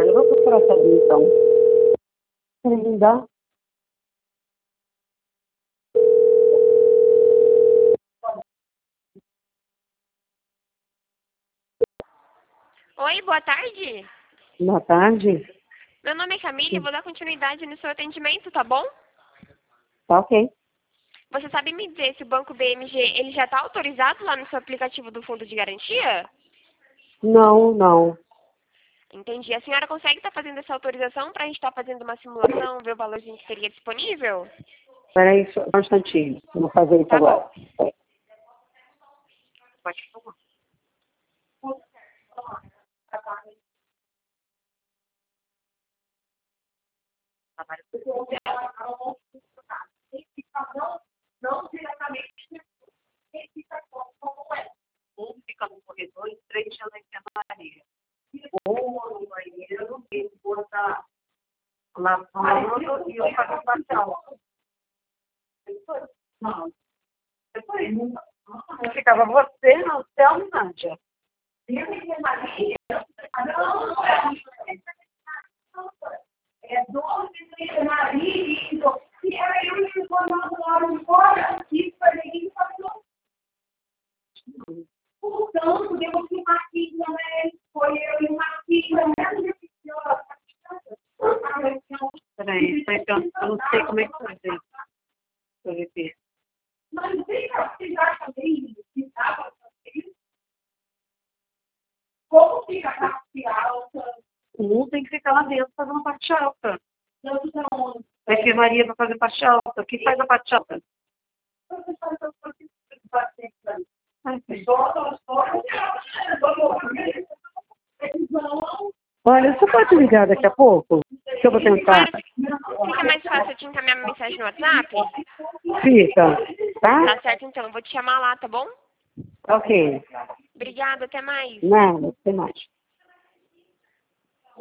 tarde. Eu vou procurar saber, então. Me dá? Oi, boa tarde. Boa tarde. Meu nome é Camila e vou dar continuidade no seu atendimento, tá bom? Tá ok. Você sabe me dizer se o Banco BMG ele já está autorizado lá no seu aplicativo do Fundo de Garantia? Não, não. Entendi. A senhora consegue estar fazendo essa autorização para a gente estar fazendo uma simulação, ver o valorzinho que seria disponível? Peraí, só um instantinho. Vou fazer isso Tá agora. bom. Pode falar. Não diretamente. Um fica no corredor e 3 já na enfermaria. Ou no banheiro, e botar lavando e eu faço parcial. Não. Depois, ficava você, não, Thelma e Nádia. É 12 de marido. E era eu que formava lá de fora, aqui, para ninguém passou. Portanto, deu que o Marquinhos também, foi eu e o Marquinhos, peraí, eu não sei como é que foi. Deixa eu repetir. Mas não tem que precisar também, que estava também. Como fica a parte alta? Um tem que ficar lá dentro fazendo a parte alta. A enfermaria vai fazer parte alta. Quem faz a parte alta? Olha, você pode ligar daqui a pouco? Que eu vou tentar. Fica mais fácil eu te encaminhar minha mensagem no WhatsApp? Fica, tá? Tá certo, então. Eu vou te chamar lá, tá bom? Ok. Obrigada, até mais. Nada, até mais.